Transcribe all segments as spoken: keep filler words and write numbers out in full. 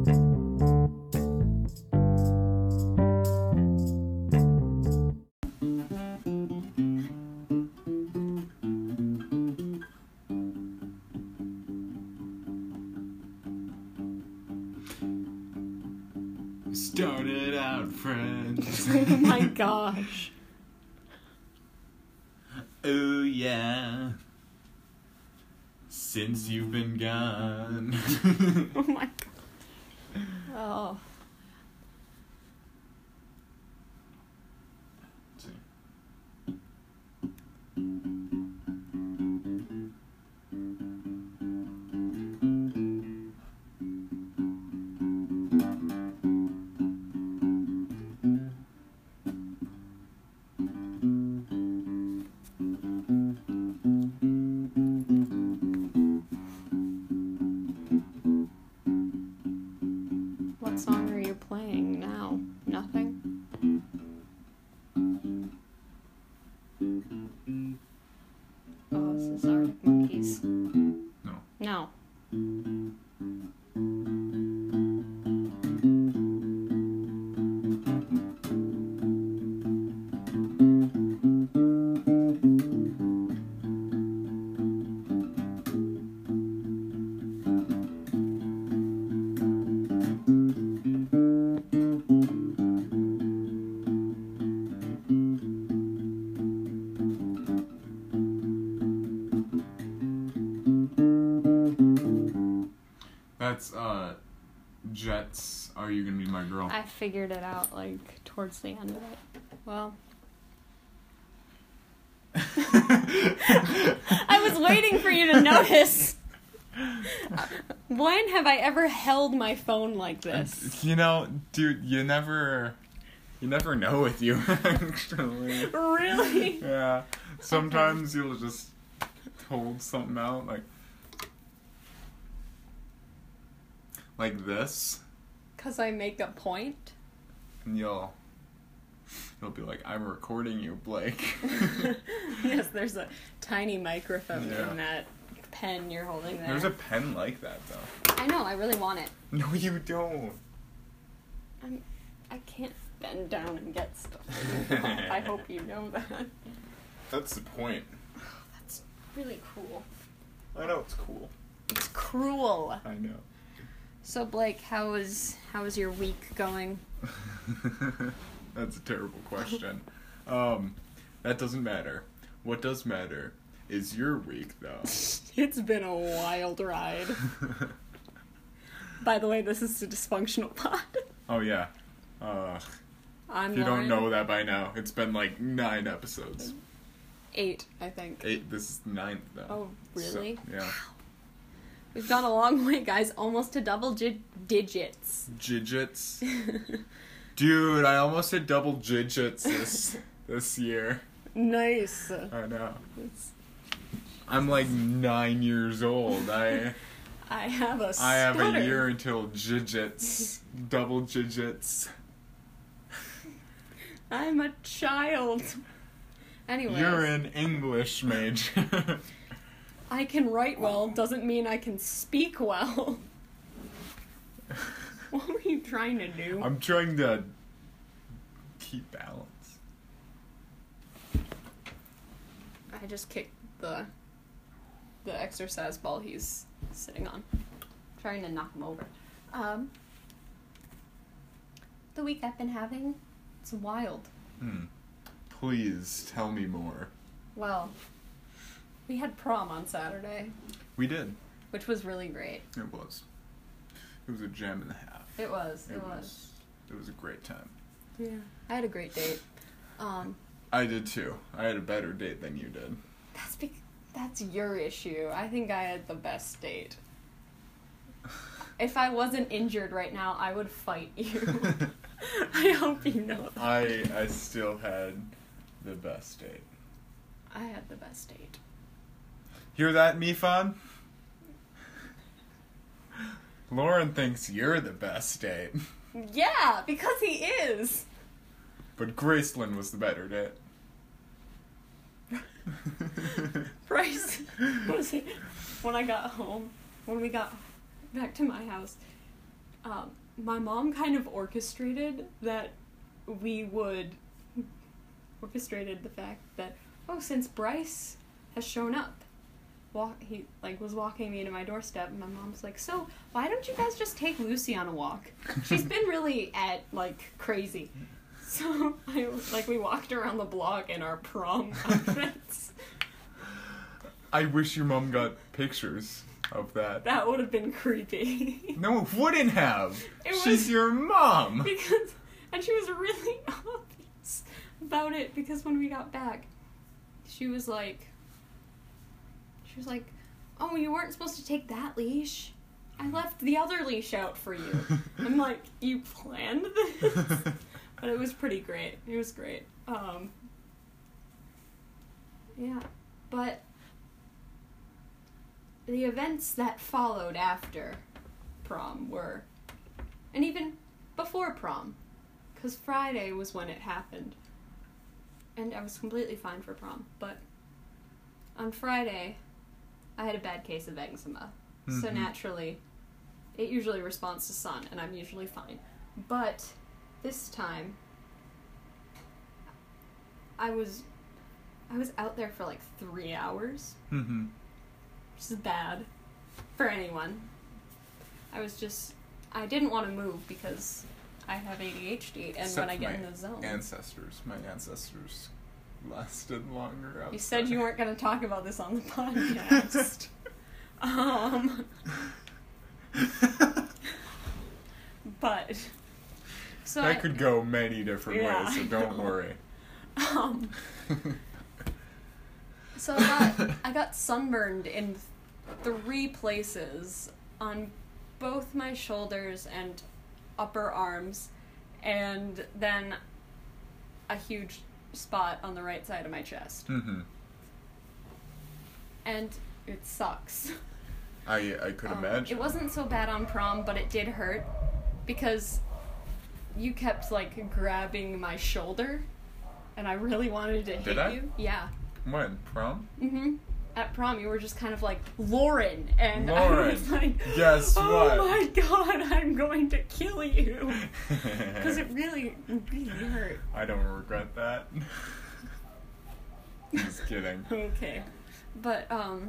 Started out friends. Oh my gosh. Oh yeah. Since you've been gone. Oh my god. Oh. Let's see. What song are you playing now? Nothing? Oh, this is Arctic Monkeys. No. No. That's, uh, Jets, Are You Gonna Be My Girl? I figured it out, like, towards the end of it. Well. I was waiting for you to notice. When have I ever held my phone like this? You know, dude, you never, you never know with you, actually. Really? Yeah. Sometimes okay. You'll just hold something out, like, like this. Cause I make a point? And you'll, you'll be like, I'm recording you, Blake. Yes, there's a tiny microphone Yeah. in that pen you're holding there. There's a pen like that, though. I know, I really want it. No, you don't. I'm, I can't bend down and get stuff. I hope you know that. That's the point. That's really cool. I know it's cool. It's cruel. I know. So Blake, how was how was your week going? That's a terrible question. um, that doesn't matter. What does matter is your week, though. It's been a wild ride. By the way, this is the Dysfunctional Pod. Oh yeah. Uh, I'm if you Lauren. don't know that by now, it's been like nine episodes. Eight, I think. Eight. This is ninth, though. Oh, really? So, yeah. We've gone a long way, guys. Almost to double gi- digits. Digits. Dude, I almost hit double digits this this year. Nice. I know. It's, I'm like nine years old. I I have a I have stutter. a year until digits. Double digits. I'm a child. Anyways. You're an English major. I can write well doesn't mean I can speak well. What were you trying to do? I'm trying to keep balance. I just kicked the the exercise ball he's sitting on. Trying to knock him over. Um, the week I've been having, it's wild. Hmm. Please tell me more. Well, we had prom on Saturday, We did. which was really great. It was. It was a gem and a half. It was. It, It was. was. It was a great time. Yeah. I had a great date. Um, I did too. I had a better date than you did. that's bec- that's your issue. I think I had the best date. If I wasn't injured right now, I would fight you. I hope you know that. I I still had the best date. I had the best date. Hear that, Mifan? Lauren thinks you're the best date. Yeah, because he is. But Graceland was the better date. Bryce, what was it? When I got home, when we got back to my house, um, my mom kind of orchestrated that we would orchestrated the fact that, oh, since Bryce has shown up, walk he like was walking me to my doorstep, and my mom's like, so why don't you guys just take Lucy on a walk? She's been really at like crazy. So I like we walked around the block in our prom outfits. I wish your mom got pictures of that. That would have been creepy. No, it wouldn't have. It was- She's your mom. Because and she was really obvious about it, because when we got back, she was like she was like, oh, you weren't supposed to take that leash. I left the other leash out for you. I'm like, you planned this? But it was pretty great. It was great. Um, yeah. But the events that followed after prom were, and even before prom, because Friday was when it happened, and I was completely fine for prom, but on Friday, I had a bad case of eczema, mm-hmm. so naturally, it usually responds to sun, and I'm usually fine. But this time, I was, I was out there for like three hours, mm-hmm. which is bad for anyone. I was just, I didn't want to move because I have A D H D, and Except when I get my in the zone. Ancestors, my ancestors lasted longer outside. You said you weren't going to talk about this on the podcast. um, but so that I, could go many different yeah, ways, so don't worry. Um, so I got I got sunburned in three places on both my shoulders and upper arms, and then a huge spot on the right side of my chest. Mm-hmm. And it sucks. I I could um, imagine. It wasn't so bad on prom, but it did hurt because you kept like grabbing my shoulder, and I really wanted to hit Did I? you. Yeah. When? Prom? Mm-hmm. At prom, you were just kind of like, Lauren, and Lauren, I was like, guess oh what? my god, I'm going to kill you. Because it really, really hurt. I don't regret that. Just kidding. Okay. But, um,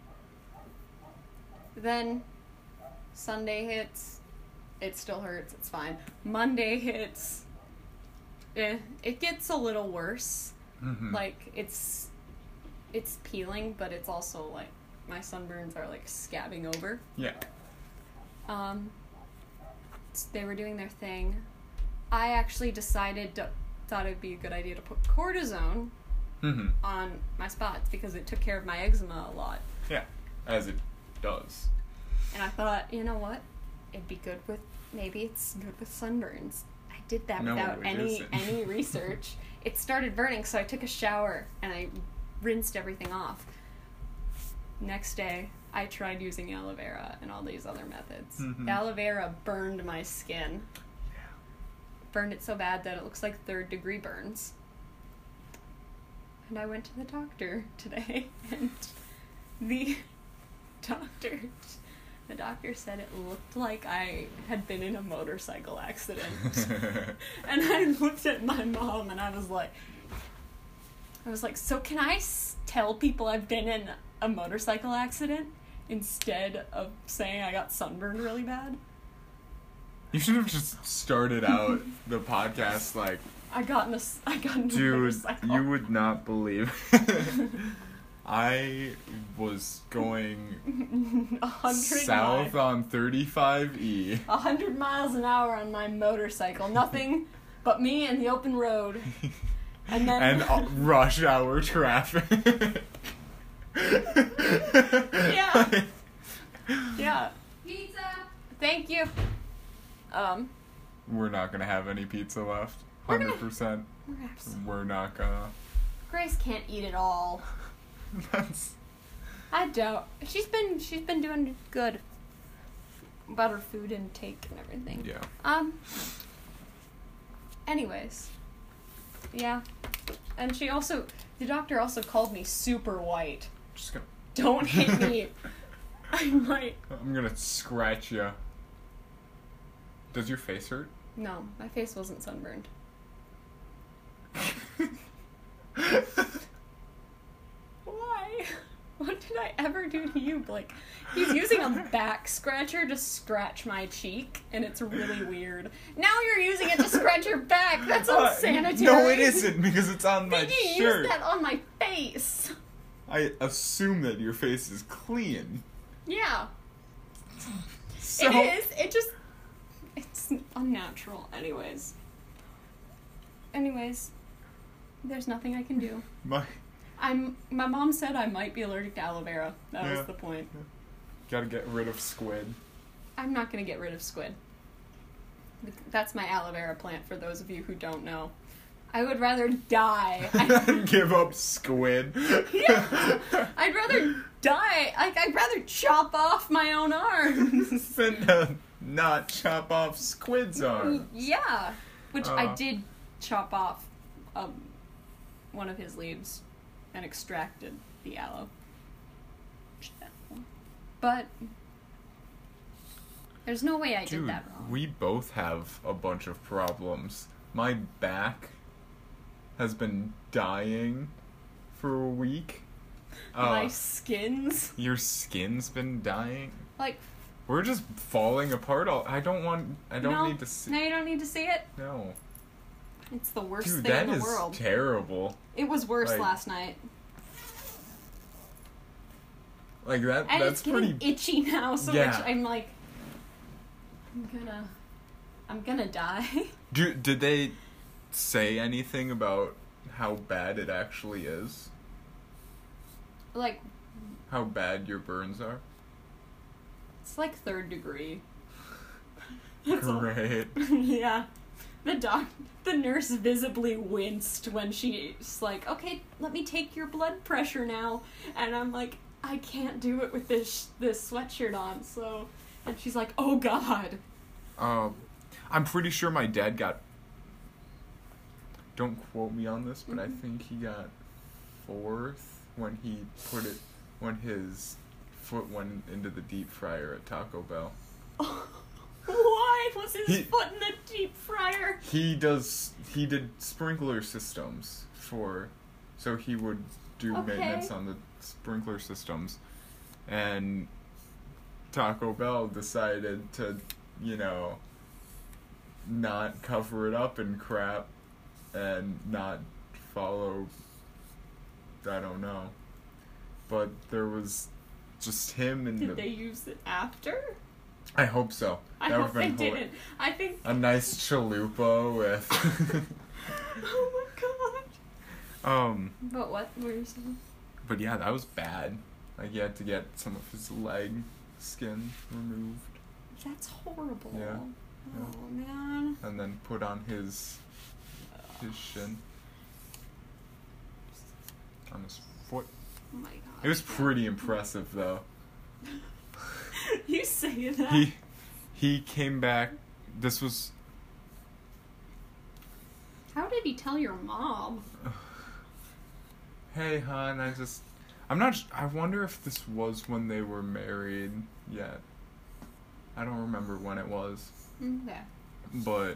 then Sunday hits, it still hurts, it's fine. Monday hits, eh, it gets a little worse. Mm-hmm. Like, it's, it's peeling, but it's also, like, my sunburns are, like, scabbing over. Yeah. Um, they were doing their thing. I actually decided, to, thought it'd be a good idea to put cortisone Mm-hmm. on my spots because it took care of my eczema a lot. Yeah, as it does. And I thought, you know what? It'd be good with, maybe it's good with sunburns. I did that No, without it any isn't. any research. It started burning, so I took a shower and I rinsed everything off. Next day, I tried using aloe vera and all these other methods. Mm-hmm. Aloe vera burned my skin. Burned it so bad that it looks like third degree burns. And I went to the doctor today, and the doctor, the doctor said it looked like I had been in a motorcycle accident. And I looked at my mom, and I was like, I was like, so can I s- tell people I've been in a motorcycle accident instead of saying I got sunburned really bad? You should have just started out the podcast like, I got in a, s- I got in a dude, motorcycle. you would not believe. I was going A hundred south miles. on thirty-five E. A hundred miles an hour on my motorcycle. Nothing but me and the open road. And then And uh, rush hour traffic. Yeah. Yeah. Pizza. Thank you. Um. We're not gonna have any pizza left. We're gonna- Hundred percent. We're gonna have some. We're not gonna. Grace can't eat it all. That's. I don't. She's been she's been doing good about her food intake and everything. Yeah. Um. Anyways. Yeah. And she also, the doctor also called me super white. Just gonna. Don't hit me. I might. I'm gonna scratch you. Does your face hurt? No, my face wasn't sunburned. Why? What did I ever do to you, Blake? He's using a back scratcher to scratch my cheek, and it's really weird. Now you're using it to scratch your back. That's Uh, unsanitary. no, it isn't, because it's on my Did you shirt. use that on my face? I assume that your face is clean. Yeah. So, It is. It just... It's unnatural. Anyways. Anyways. There's nothing I can do. My, I'm. My mom said I might be allergic to aloe vera. That Yeah. was the point. gotta get rid of squid. I'm not gonna get rid of squid. That's my aloe vera plant, for those of you who don't know. I would rather die. I, Give up squid. yeah, I'd rather die. Like, I'd rather chop off my own arms. Than uh, not chop off squid's arm. Yeah. Which I Uh. did chop off um, one of his leaves and extracted the aloe. But there's no way I Dude, did that wrong. we both have a bunch of problems. My back has been dying for a week. My Uh, skins, your skin's been dying. like, We're just falling apart. All I don't want. I don't no, need to see. no, you don't need to see it. No, It's the worst dude, thing that in the is world. terrible. It was worse like- last night, Like that. and that's it's getting pretty. itchy now. So Yeah. which I'm like, I'm gonna, I'm gonna die. Do, did they say anything about how bad it actually is? Like, How bad your burns are? it's like third degree. It's all- Great. Yeah. The doc, the nurse visibly winced when she's like, "Okay, let me take your blood pressure now," and I'm like, "I can't do it with this this sweatshirt on." So, and she's like, "Oh God." Um, I'm pretty sure my dad got. Don't quote me on this, but I Mhm. think he got fourth when he put it when his foot went into the deep fryer at Taco Bell. Why was his He- foot in the deep fryer? He does. He did sprinkler systems for, so he would do Okay. maintenance on the sprinkler systems, and Taco Bell decided to, you know, not cover it up in crap, and not follow. I don't know, but there was just him and Did the. they use it after? I hope so. I That hope would've they been hila- didn't. I think. A nice chalupa with. Oh my God. um. But what were you saying? But yeah, that was bad. Like, he had to get some of his leg skin removed That's horrible. Yeah. Oh man. and then put on his his shin on his foot. Oh my God. It was pretty impressive though. You say that. He he came back. This was How did he tell your mom? hey hon, I just I'm not s- I wonder if this was when they were married yet. I don't remember when it was. Okay. But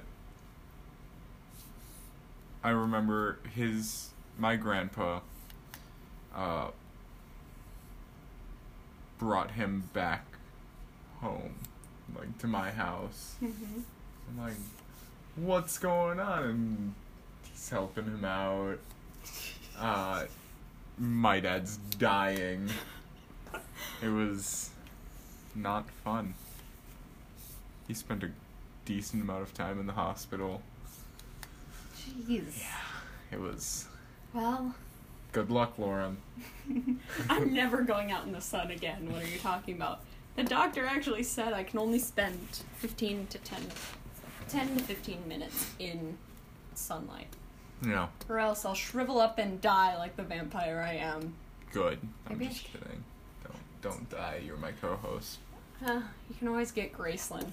I remember his my grandpa uh brought him back home, like to my house. Mm-hmm. I'm like, what's going on? And he's helping him out. Uh my dad's dying. It was not fun. He spent a decent amount of time in the hospital. Jeez. It was Well, good luck, Lauren. I'm never going out in the sun again. What are you talking about? The doctor actually said I can only spend fifteen to ten, ten to fifteen minutes in sunlight, Yeah, or else I'll shrivel up and die like the vampire I am. good. I'm Maybe I just should- kidding. Don't don't die. You're my co-host. Uh, you can always get Graceland.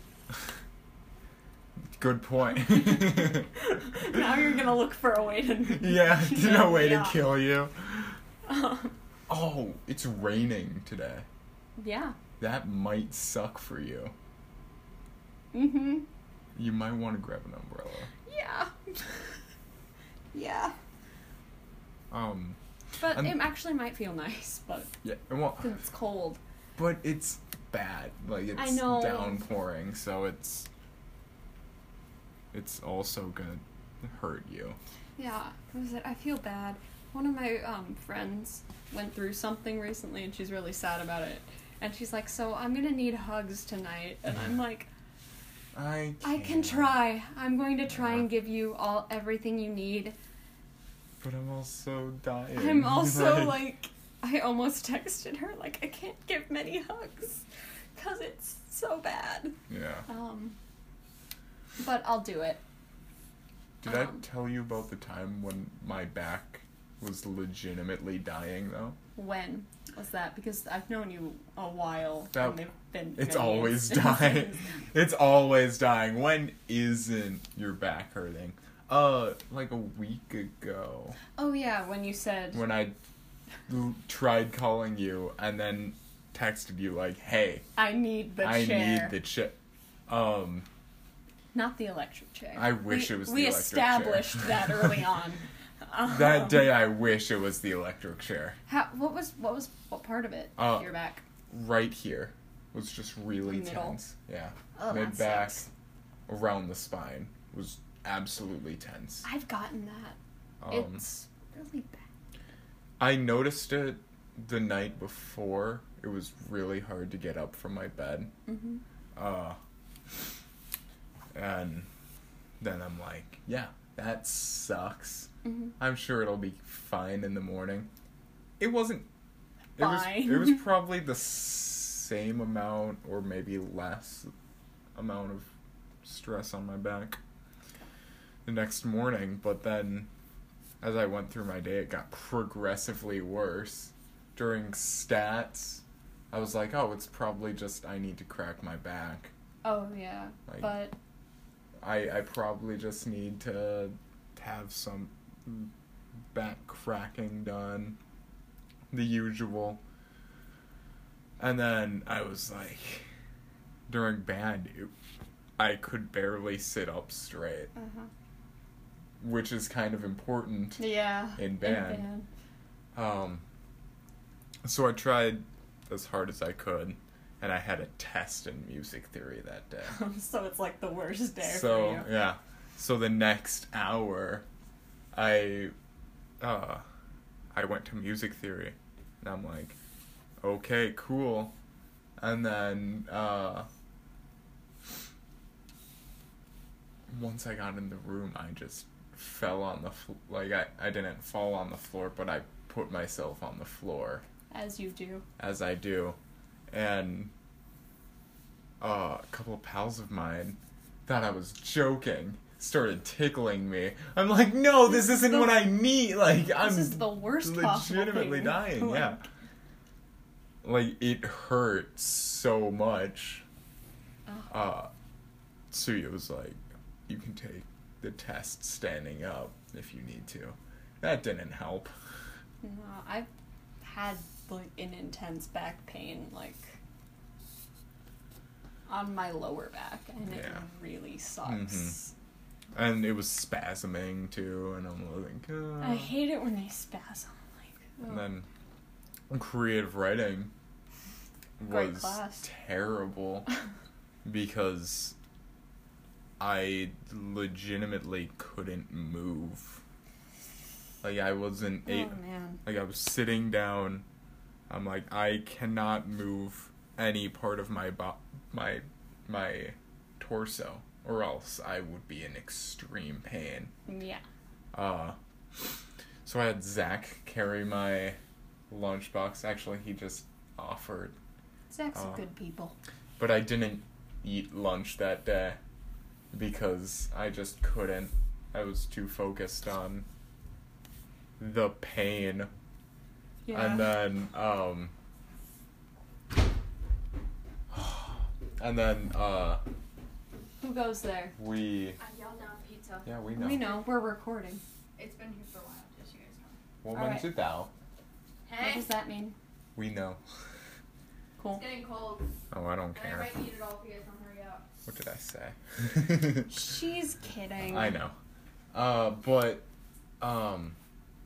Good point. Now you're gonna look for a way to. Yeah, no way to Yeah. kill you. Um, Oh, it's raining today. yeah. That might suck for you. Mm-hmm. You might want to grab an umbrella. Yeah. Yeah. Um. But I'm- it actually might feel nice, but Yeah. Well, 'cause it's cold. but it's bad. Like it's I know. downpouring, so it's it's also gonna hurt you. Yeah, what was it? I feel bad. One of my um, friends went through something recently, and she's really sad about it. And she's like, "So I'm gonna need hugs tonight," and I'm like, I "I can can't. try. I'm going to try Yeah. and give you all everything you need." But I'm also dying. I'm also like, I almost texted her like, "I can't give many hugs, cause it's so bad." Yeah. Um, but I'll do it. Did Um, I tell you about the time when my back was legitimately dying though? When was that? Because I've known you a while, That- and they've been. It's many always instances. dying. It's always dying. When isn't your back hurting? Uh, like a week ago. Oh yeah, when you said. When I l- tried calling you and then texted you like, "Hey, I need the I chair. need the chair." Um, Not the electric chair. I wish we, it was the we electric chair. established that early on. Um, that day I wish it was the electric chair. How, what was what was what part of it? Uh, Your back. Right here was just really The middle? tense. Yeah. Oh, that Mid back, sucks. around the spine was absolutely tense. I've gotten that. Um, It's really bad. I noticed it the night before. It was really hard to get up from my bed. Mm-hmm. Uh, and then I'm like, yeah, that sucks. Mm-hmm. I'm sure it'll be fine in the morning. It wasn't. It Fine. was. It was probably the same amount, or maybe less amount of stress on my back the next morning. But then, as I went through my day, it got progressively worse. During stats, I was like, oh, it's probably just I need to crack my back. Oh yeah, Like, but I I probably just need to have some back cracking done, the usual. And then I was like, during band, it, I could barely sit up straight, uh-huh. which is kind of important yeah. in band. Um, so I tried as hard as I could, and I had a test in music theory that day. So it's like the worst day So, for you. yeah. So the next hour, I, uh, I went to music theory, and I'm like, okay, cool. And then, uh, once I got in the room, I just fell on the, fl- like, I, I didn't fall on the floor, but I put myself on the floor. As you do. As I do. And, uh, a couple of pals of mine thought I was joking, started tickling me. I'm like, no, this, This is isn't the- what I mean. Like, I'm This is the worst possible legitimately thing. dying, Like, yeah. Like, it hurt so much. Oh. Uh, Suya was like, you can take the test standing up if you need to. That didn't help. No, I've had like an intense back pain, like on my lower back, and it Yeah. really sucks. And it was spasming too, and I'm like, oh. I hate it when they spasm. Like, And ugh. then creative writing Great was class. terrible because I legitimately couldn't move. Like, I wasn't oh able. man. Like, I was sitting down. I'm like, I cannot move any part of my bo- my my torso, or else I would be in extreme pain. Yeah. Uh, so I had Zach carry my lunchbox. Actually, he just offered. Zach's Uh, a good people. But I didn't eat lunch that day because I just couldn't. I was too focused on the pain. Yeah. And then, um... And then, uh... Who goes there? we... I yelled down pizza. Yeah, we know. We know. We're recording. It's been here for a while, just so you guys know. Woman Alright. to thou. What Hey, does that mean? We know. Cool. it's getting cold. Oh, I don't And I care. might eat it all if you guys don't hurry up. What did I say? She's kidding. I know. Uh, but, um,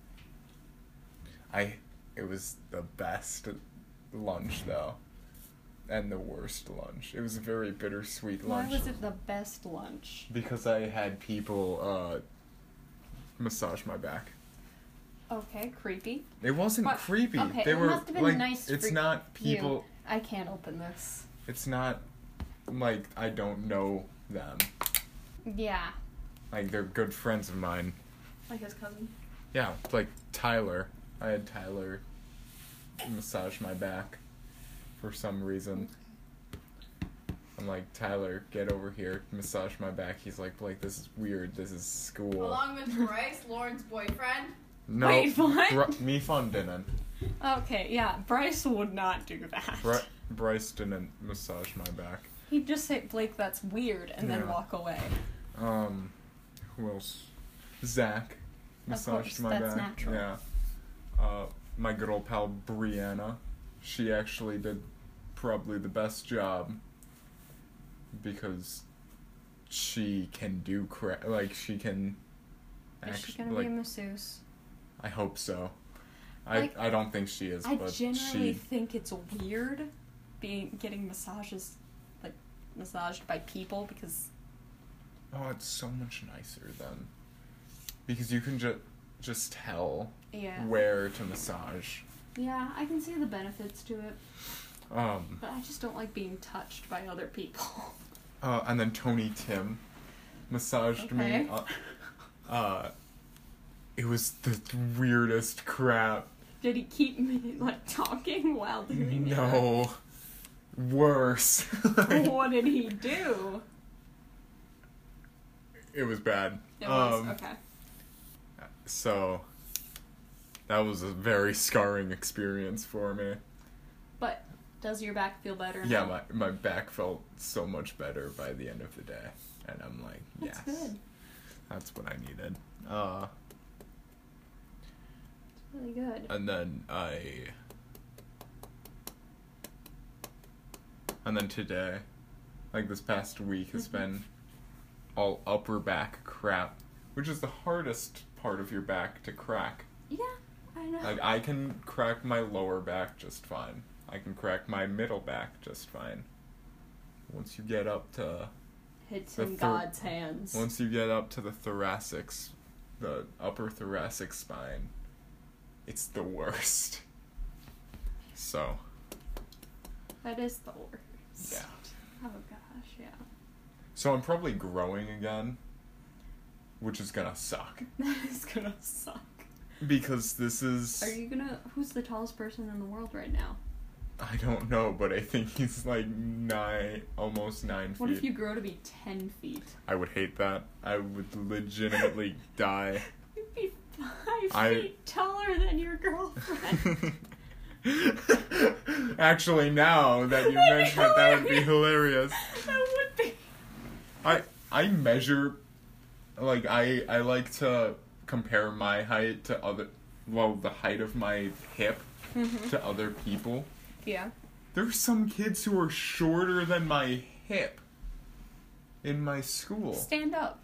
I, it was the best lunch, though. And the worst lunch. It was a very bittersweet lunch. Why was it the best lunch? Because I had people, uh, massage my back. Okay, creepy. It wasn't What? creepy. Okay, they it were, must have been like, nice it's for not people, you. I can't open this. it's not, like, I don't know them. Yeah. Like, they're good friends of mine. Like his cousin. Yeah, like Tyler. I had Tyler massage my back for some reason. I'm like, Tyler, get over here, massage my back. He's like, Blake, this is weird. This is school. Along with Bryce, Lauren's boyfriend. No, Wait, what? Br- me fun didn't. Okay, yeah, Bryce would not do that. Bry- Bryce didn't massage my back. He'd just say, Blake, that's weird, and then Yeah. walk away. Um, who else? Zach massaged course, my that's back. natural. Yeah. Uh, my good old pal Brianna, she actually did probably the best job because she can do cra- like she can. Is Act- she gonna like, be a masseuse? I hope so. I Like, I don't think she is, I but generally she. think it's weird being getting massages, like, massaged by people because... Oh, it's so much nicer then, because you can just just tell Yeah. where to massage. Yeah, I can see the benefits to it, Um. but I just don't like being touched by other people. Uh, and then Tony Tim massaged Okay. me. Uh, uh, it was the weirdest crap. Did he keep me, like, talking while doing No. Worse. it? What did he do? It was bad. It was, Um, okay. So, that was a very scarring experience for me. But does your back feel better Yeah, now? my, my back felt so much better by the end of the day. And I'm like, That's yes. good. That's what I needed. Uh, It's really good. and then I... And then today, like this past week, has Mhm. been all upper back crap, which is the hardest part of your back to crack. Yeah, I know. Like, I can crack my lower back just fine. I can crack my middle back just fine. Once you get up to... It's the in thir- God's hands. Once you get up to the thoracics, the upper thoracic spine, it's the worst. So, That is the worst. yeah. Oh gosh, yeah. So I'm probably growing again, which is gonna suck. That is gonna suck. Because this is... Are you gonna... Who's the tallest person in the world right now? I don't know, but I think he's like nine, almost nine feet. What if you grow to be ten feet? I would hate that. I would legitimately die. You'd be five I- feet taller than your girlfriend. Actually, now that you That'd be mention it, that would be hilarious. That would be... I I measure, like I I like to compare my height to other, well, the height of my hip Mhm. to other people. Yeah. There's some kids who are shorter than my hip in my school, Stand up.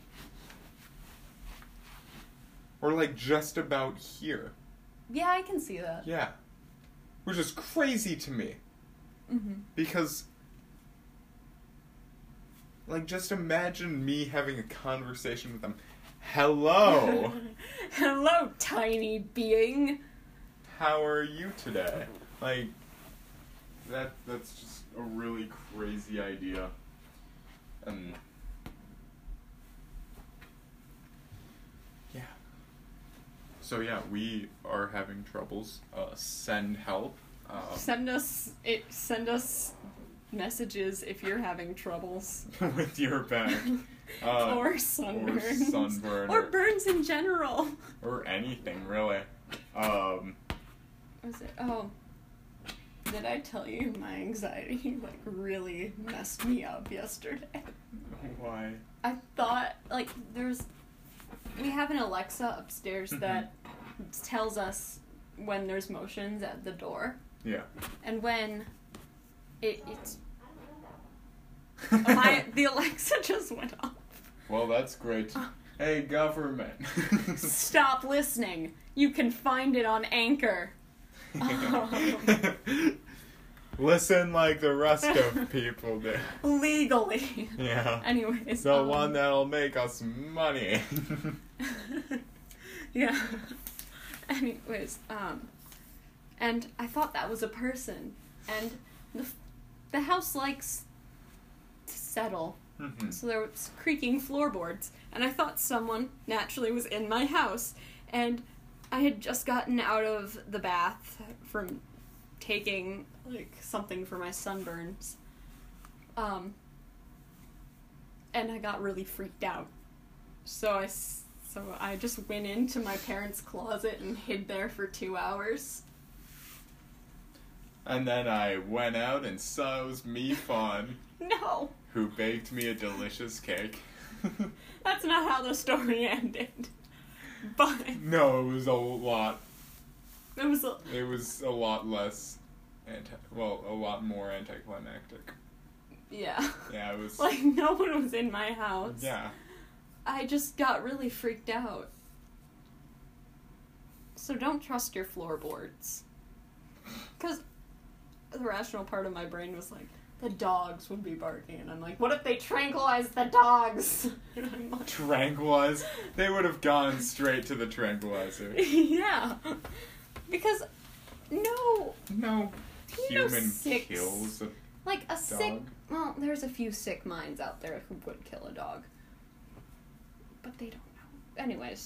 or like just about here. Yeah, I can see that. Yeah, which is crazy to me Mm-hmm. because. Like, just imagine me having a conversation with them. Hello! Hello, tiny being. How are you today? Like, that that's just a really crazy idea. And, yeah. So, yeah, we are having troubles. Uh, send help. Uh, Send us it. Send us messages if you're having troubles. with your back. Uh, or sunburns. sunburn, Or or- burns in general. or anything, really. Um, Was it? Oh. Did I tell you my anxiety, like, really messed me up yesterday? why? I thought, like, there's... We have an Alexa upstairs Mhm. that tells us when there's motions at the door. Yeah. And when it, it's... My the Alexa just went off. Well, that's great. Hey, government. Stop listening. You can find it on Anchor. Listen like the rest of people do. Legally. Yeah. Anyways. The um, one that'll make us money. Yeah. Anyways, um, and I thought that was a person, and the the house likes to settle, Mhm. so there was creaking floorboards, and I thought someone naturally was in my house, and I had just gotten out of the bath from taking like something for my sunburns, um, and I got really freaked out, so I. S- So I just went into my parents' closet and hid there for two hours. And then I went out and saw it was me, Fawn, No, who baked me a delicious cake. that's not how the story ended. But No, it was a lot. it was a, It was a lot less anti. Well, a lot more anticlimactic. yeah. Yeah, it was. Like no one was in my house. Yeah. I just got really freaked out. So don't trust your floorboards. Because the rational part of my brain was like, the dogs would be barking. And I'm like, what if they tranquilize the dogs? And I'm like, Tranquilize. They would have gone straight to the tranquilizer. yeah. Because, no. No You know, human six- kills a Like, a sick... dog. Well, there's a few sick minds out there who would kill a dog. But they don't know. Anyways.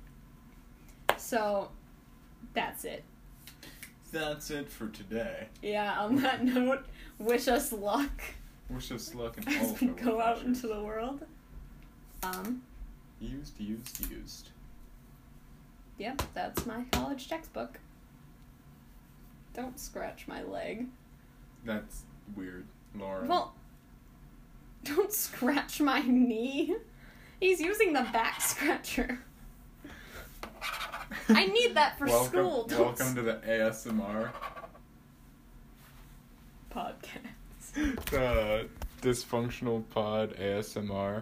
So, that's it. That's it for today. Yeah, on that note, wish us luck Wish us luck in all as of we our go out adventures. into the world. Um, Used, used, used. yep, that's my college textbook. Don't scratch my leg. That's weird, Laura. Well, don't scratch my knee. He's using the back scratcher. I need that for welcome, school. Don't Welcome to the A S M R. podcast. The Dysfunctional Pod A S M R.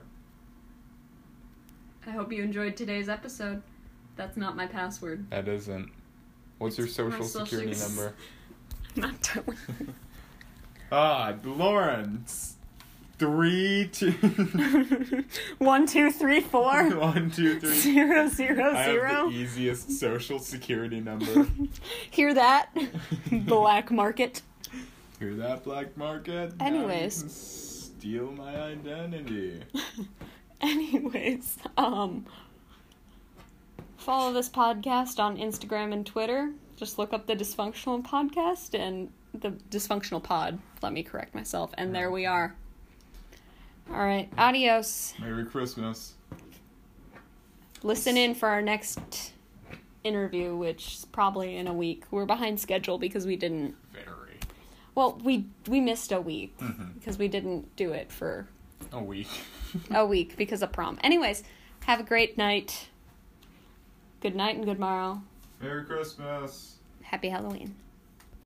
I hope you enjoyed today's episode. That's not my password. That isn't. What's your It's my social social security s- number? Not telling. Ah, Lawrence. Three, two, One, two, three, four. one, two, three. Zero, zero, I have zero. the easiest social security number. Hear that? Black market. Hear that, black market? Now you Anyways. can steal my identity. Anyways, um, follow this podcast on Instagram and Twitter. Just look up the Dysfunctional Podcast and the Dysfunctional Pod. Let me correct myself. And there we are. All right. Adios. Merry Christmas. Listen in for our next interview, which is probably in a week. We're behind schedule because we didn't. Very. Well, we we missed a week Mhm. because we didn't do it for A week. a week because of prom. Anyways, have a great night. Good night and good morrow. Merry Christmas. Happy Halloween.